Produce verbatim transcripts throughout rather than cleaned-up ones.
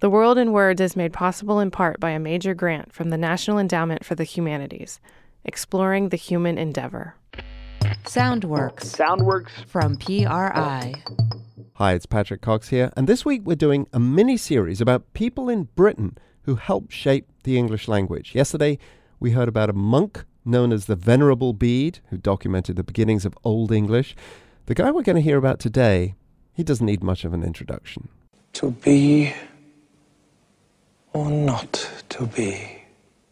The World in Words is made possible in part by a major grant from the National Endowment for the Humanities, exploring the human endeavor. Soundworks. Soundworks. From P R I. Hi, it's Patrick Cox here, and this week we're doing a mini-series about people in Britain who helped shape the English language. Yesterday, we heard about a monk known as the Venerable Bede, who documented the beginnings of Old English. The guy we're going to hear about today, he doesn't need much of an introduction. To be or not to be?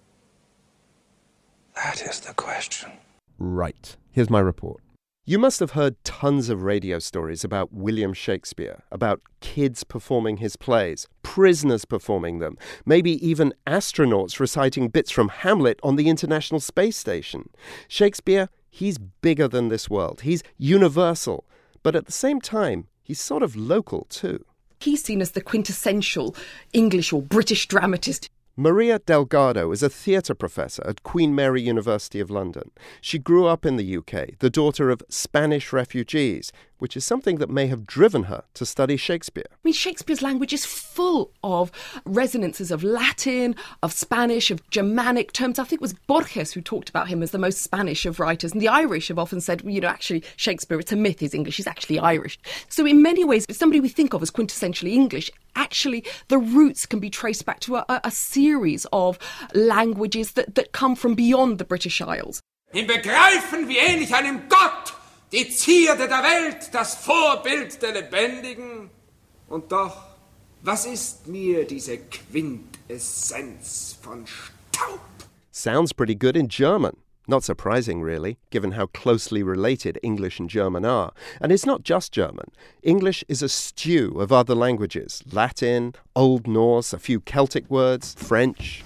That is the question. Right. Here's my report. You must have heard tons of radio stories about William Shakespeare, about kids performing his plays, prisoners performing them, maybe even astronauts reciting bits from Hamlet on the International Space Station. Shakespeare, he's bigger than this world. He's universal. But at the same time, he's sort of local too. He's seen as the quintessential English or British dramatist. Maria Delgado is a theatre professor at Queen Mary University of London. She grew up in the U K, the daughter of Spanish refugees, which is something that may have driven her to study Shakespeare. I mean, Shakespeare's language is full of resonances of Latin, of Spanish, of Germanic terms. I think it was Borges who talked about him as the most Spanish of writers. And the Irish have often said, well, you know, actually, Shakespeare, it's a myth, he's English, he's actually Irish. So in many ways, somebody we think of as quintessentially English, actually, the roots can be traced back to a, a series of languages that, that come from beyond the British Isles. Im Begreifen wie ähnlich einem Gott, die Zierde der Welt, das Vorbild der Lebendigen. Und doch, was ist mir diese Quintessenz von Staub? Sounds pretty good in German. Not surprising, really, given how closely related English and German are. And it's not just German. English is a stew of other languages. Latin, Old Norse, a few Celtic words, French.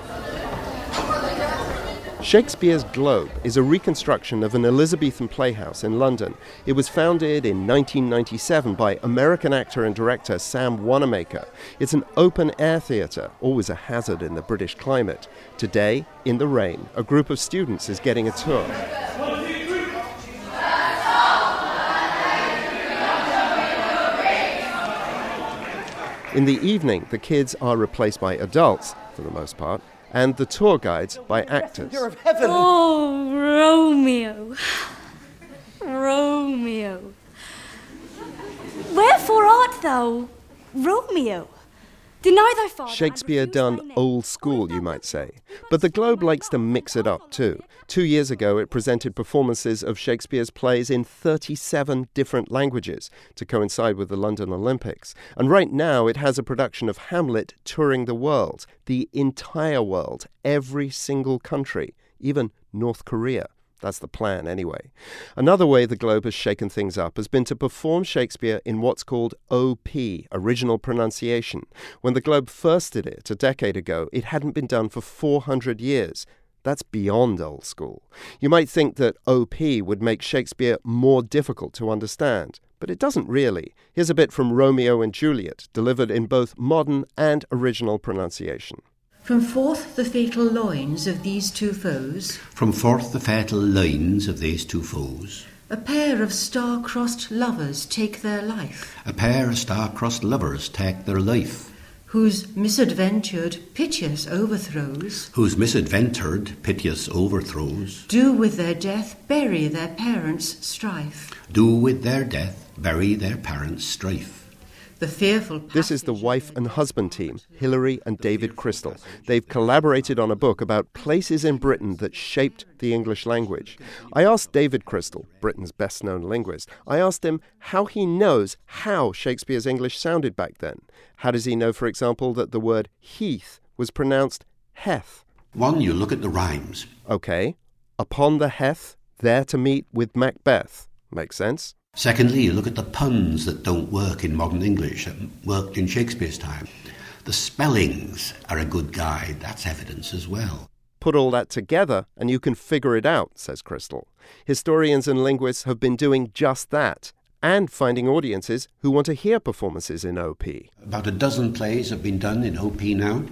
Shakespeare's Globe is a reconstruction of an Elizabethan playhouse in London. It was founded in nineteen ninety-seven by American actor and director Sam Wanamaker. It's an open-air theatre, always a hazard in the British climate. Today, in the rain, a group of students is getting a tour. In the evening, the kids are replaced by adults, for the most part, and the tour guides by actors. Oh, Romeo. Romeo. Wherefore art thou, Romeo? Deny thy father. Shakespeare done old school, you might say. But the Globe likes to mix it up too. Two years ago, it presented performances of Shakespeare's plays in thirty-seven different languages to coincide with the London Olympics. And right now, it has a production of Hamlet touring the world, the entire world, every single country, even North Korea. That's the plan, anyway. Another way the Globe has shaken things up has been to perform Shakespeare in what's called O P, original pronunciation. When the Globe first did it a decade ago, it hadn't been done for four hundred years. That's beyond old school. You might think that O P would make Shakespeare more difficult to understand, but it doesn't really. Here's a bit from Romeo and Juliet, delivered in both modern and original pronunciation. From forth the fatal loins of these two foes. From forth the fatal loins of these two foes. A pair of star-crossed lovers take their life. A pair of star-crossed lovers take their life. Whose misadventured, piteous overthrows. Whose misadventured, piteous overthrows. Do with their death bury their parents' strife. Do with their death bury their parents' strife. The fearful This is the wife and husband team, Hilary and David Crystal. They've collaborated on a book about places in Britain that shaped the English language. I asked David Crystal, Britain's best-known linguist, I asked him how he knows how Shakespeare's English sounded back then. How does he know, for example, that the word heath was pronounced heth? One, you look at the rhymes. Okay. Upon the heath, there to meet with Macbeth. Makes sense. Secondly, you look at the puns that don't work in modern English, that worked in Shakespeare's time. The spellings are a good guide. That's evidence as well. Put all that together and you can figure it out, says Crystal. Historians and linguists have been doing just that, and finding audiences who want to hear performances in O P. About a dozen plays have been done in O P now.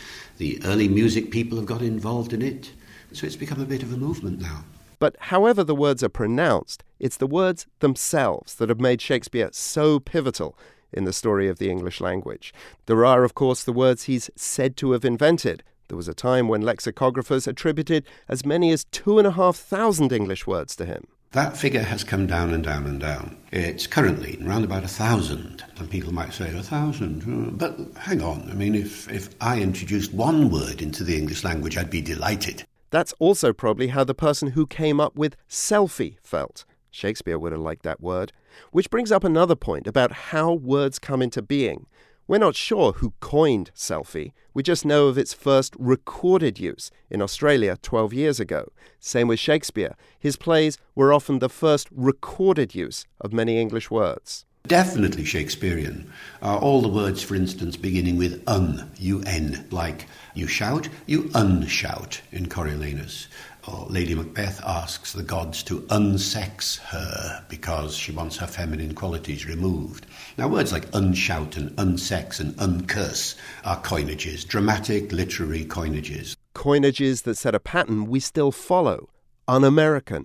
The early music people have got involved in it, so it's become a bit of a movement now. But however the words are pronounced, it's the words themselves that have made Shakespeare so pivotal. in the story of the English language. There are, of course, the words he's said to have invented. There was a time when lexicographers attributed as many as two and a half thousand English words to him. That figure has come down and down and down. It's currently around about a thousand. Some people might say a thousand. But hang on, I mean, if, if I introduced one word into the English language, I'd be delighted. That's also probably how the person who came up with selfie felt. Shakespeare would have liked that word. Which brings up another point about how words come into being. We're not sure who coined selfie. We just know of its first recorded use in Australia twelve years ago. Same with Shakespeare. His plays were often the first recorded use of many English words. Definitely Shakespearean. Uh, all the words, for instance, beginning with un, un, like you shout, you unshout in Coriolanus. Or Lady Macbeth asks the gods to unsex her because she wants her feminine qualities removed. Now, words like unshout and unsex and uncurse are coinages, dramatic, literary coinages. Coinages that set a pattern we still follow. Un-American,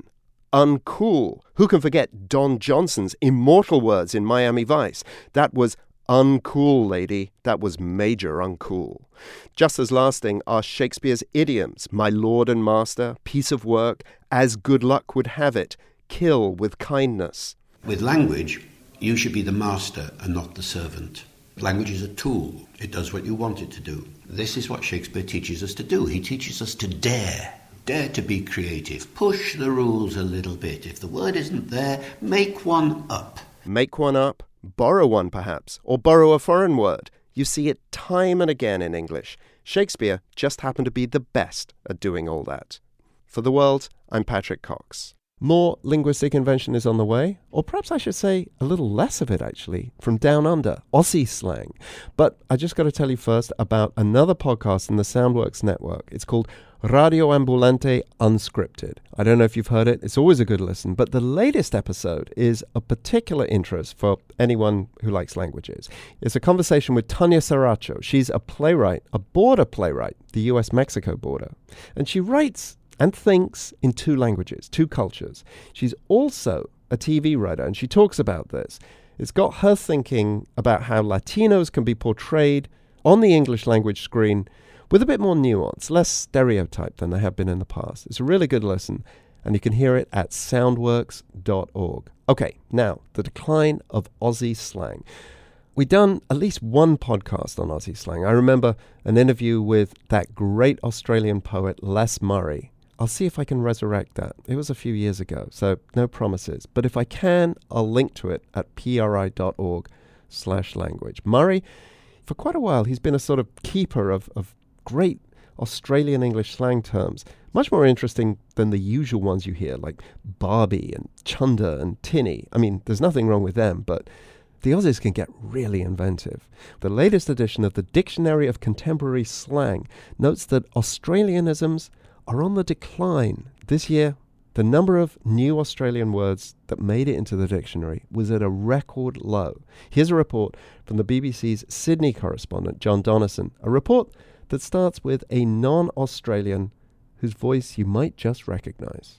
uncool. Who can forget Don Johnson's immortal words in Miami Vice? That was uncool, lady. That was major uncool. Just as lasting are Shakespeare's idioms, my lord and master, piece of work, as good luck would have it, kill with kindness. With language, you should be the master and not the servant. Language is a tool. It does what you want it to do. This is what Shakespeare teaches us to do. He teaches us to dare. Dare to be creative. Push the rules a little bit. If the word isn't there, make one up. Make one up, borrow one perhaps, or borrow a foreign word. You see it time and again in English. Shakespeare just happened to be the best at doing all that. For The World, I'm Patrick Cox. More linguistic invention is on the way, or perhaps I should say a little less of it actually, from down under, Aussie slang. But I just got to tell you first about another podcast in the Soundworks network. It's called Radio Ambulante Unscripted. I don't know if you've heard it. It's always a good listen. But the latest episode is a particular interest for anyone who likes languages. It's a conversation with Tania Saracho. She's a playwright, a border playwright, the U S Mexico border. And she writes and thinks in two languages, two cultures. She's also a T V writer, and she talks about this. It's got her thinking about how Latinos can be portrayed on the English language screen with a bit more nuance, less stereotype than they have been in the past. It's a really good listen, and you can hear it at soundworks dot org. Okay, now, the decline of Aussie slang. We've done at least one podcast on Aussie slang. I remember an interview with that great Australian poet Les Murray. I'll see if I can resurrect that. It was a few years ago, so no promises. But if I can, I'll link to it at pri dot org slash language. Murray, for quite a while, he's been a sort of keeper of, of great Australian English slang terms, much more interesting than the usual ones you hear, like Barbie and Chunder and Tinny. I mean, there's nothing wrong with them, but the Aussies can get really inventive. The latest edition of the Dictionary of Contemporary Slang notes that Australianisms are on the decline. This year, the number of new Australian words that made it into the dictionary was at a record low. Here's a report from the B B C's Sydney correspondent, John Donnison, a report that starts with a non-Australian whose voice you might just recognise.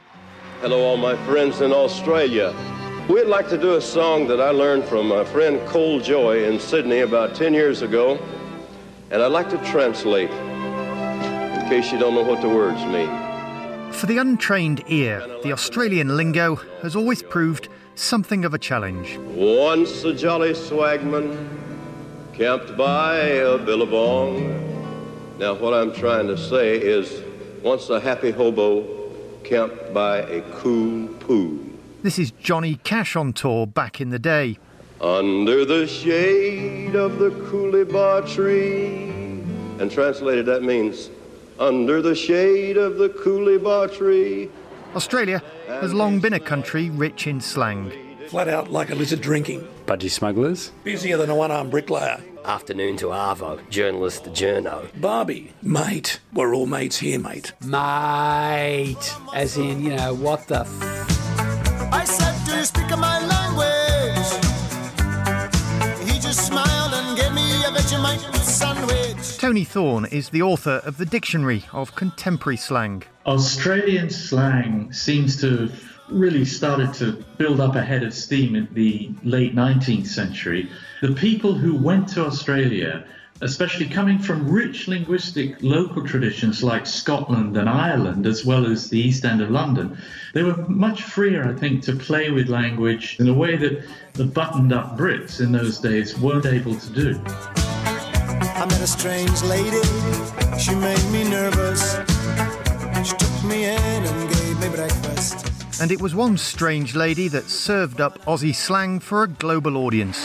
Hello, all my friends in Australia. We'd like to do a song that I learned from my friend Cole Joy in Sydney about ten years ago, and I'd like to translate, in case you don't know what the words mean. For the untrained ear, the Australian lingo has always proved something of a challenge. Once a jolly swagman camped by a billabong. Now what I'm trying to say is, once a happy hobo camped by a cool pool. This is Johnny Cash on tour back in the day. Under the shade of the Coolibah tree. And translated that means, under the shade of the Coolibah tree. Australia has long been a country rich in slang. Flat out like a lizard drinking. Budgie smugglers. Busier than a one-armed bricklayer. Afternoon to Arvo. Journalist to journo. Barbie. Mate. We're all mates here, mate. Mate. As in, you know, what the f... I said, do you speak of my language? He just smiled and gave me a Vegemite sandwich. Tony Thorne is the author of the Dictionary of Contemporary Slang. Australian slang seems to have really started to build up a head of steam in the late nineteenth century. The people who went to Australia, especially coming from rich linguistic local traditions like Scotland and Ireland, as well as the East End of London, they were much freer, I think, to play with language in a way that the buttoned-up Brits in those days weren't able to do. I met a strange lady, she made me nervous. She took me in and gave me breakfast. And it was one strange lady that served up Aussie slang for a global audience.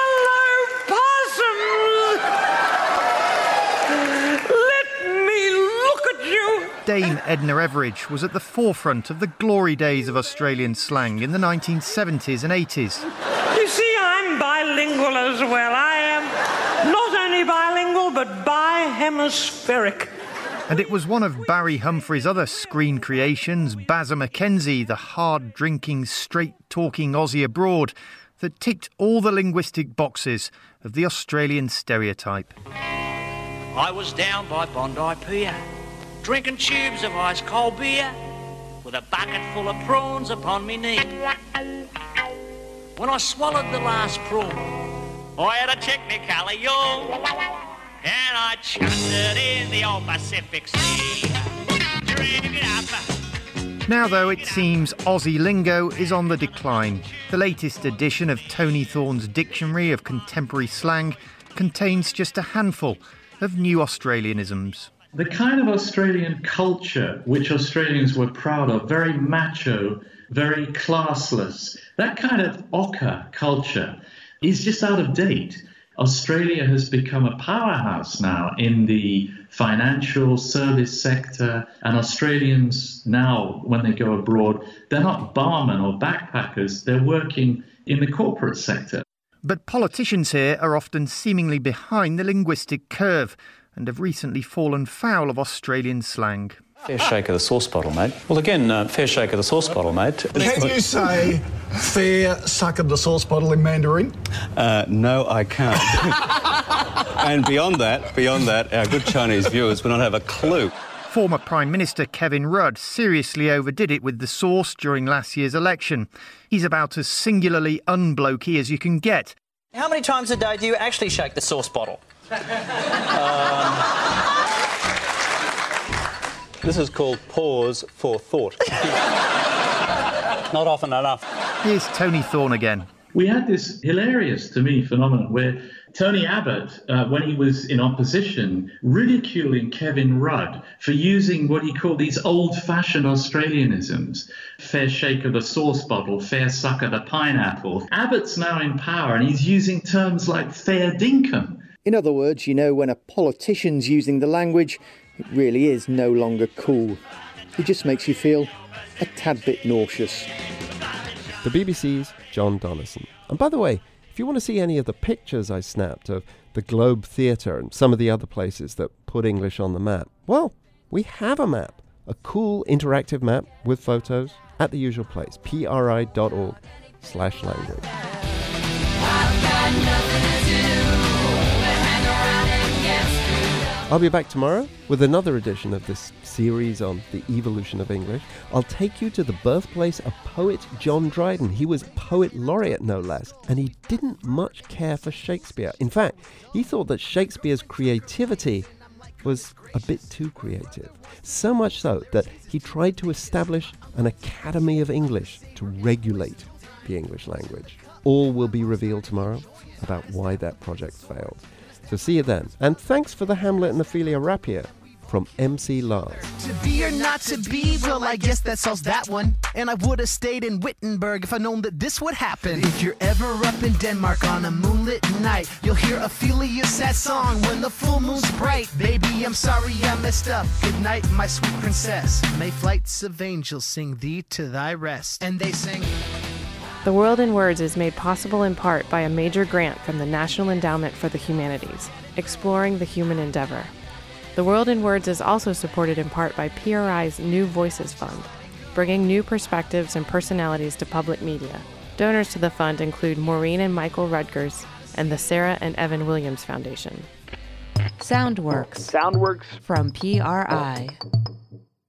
Dame Edna Everage was at the forefront of the glory days of Australian slang in the nineteen seventies and eighties. You see, I'm bilingual as well. I am not only bilingual, but bi-hemispheric. And it was one of Barry Humphrey's other screen creations, Bazza McKenzie, the hard-drinking, straight-talking Aussie abroad, that ticked all the linguistic boxes of the Australian stereotype. I was down by Bondi Pier, drinking tubes of ice-cold beer, with a bucket full of prawns upon me knee. When I swallowed the last prawn, I had a technically yawn, and I chucked it in the old Pacific Sea. Drink it up. Now, though, it seems Aussie lingo is on the decline. The latest edition of Tony Thorne's Dictionary of Contemporary Slang contains just a handful of new Australianisms. The kind of Australian culture which Australians were proud of, very macho, very classless, that kind of ochre culture is just out of date. Australia has become a powerhouse now in the financial service sector, and Australians now, when they go abroad, they're not barmen or backpackers, they're working in the corporate sector. But politicians here are often seemingly behind the linguistic curve and have recently fallen foul of Australian slang. Fair shake of the sauce bottle, mate. Well, again, uh, fair shake of the sauce bottle, mate. Can you say fair suck of the sauce bottle in Mandarin? Uh, no, I can't. And beyond that, beyond that, our good Chinese viewers will not have a clue. Former Prime Minister Kevin Rudd seriously overdid it with the sauce during last year's election. He's about as singularly unblokey as you can get. How many times a day do you actually shake the sauce bottle? um... This is called pause for thought. Not often enough. Here's Tony Thorne again. We had this hilarious, to me, phenomenon where Tony Abbott, uh, when he was in opposition, ridiculing Kevin Rudd for using what he called these old-fashioned Australianisms. Fair shake of the sauce bottle, fair suck of the pineapple. Abbott's now in power and he's using terms like fair dinkum. In other words, you know, when a politician's using the language, it really is no longer cool. It just makes you feel a tad bit nauseous. The B B C's John Donnison. And by the way, if you want to see any of the pictures I snapped of the Globe Theatre and some of the other places that put English on the map, well, we have a map. A cool interactive map with photos at the usual place, pri.org slash language. I'll be back tomorrow with another edition of this series on the evolution of English. I'll take you to the birthplace of poet John Dryden. He was poet laureate, no less, and he didn't much care for Shakespeare. In fact, he thought that Shakespeare's creativity was a bit too creative. So much so that he tried to establish an Academy of English to regulate the English language. All will be revealed tomorrow about why that project failed. So see you then. And thanks for the Hamlet and Ophelia Rapier from M C Lars. To be or not to be, well, I guess that solves that one. And I would have stayed in Wittenberg if I'd known that this would happen. If you're ever up in Denmark on a moonlit night, you'll hear Ophelia's sad song when the full moon's bright. Baby, I'm sorry I messed up. Good night, my sweet princess. May flights of angels sing thee to thy rest. And they sing... The World in Words is made possible in part by a major grant from the National Endowment for the Humanities, exploring the human endeavor. The World in Words is also supported in part by P R I's New Voices Fund, bringing new perspectives and personalities to public media. Donors to the fund include Maureen and Michael Rutgers and the Sarah and Evan Williams Foundation. Soundworks. Soundworks. From P R I.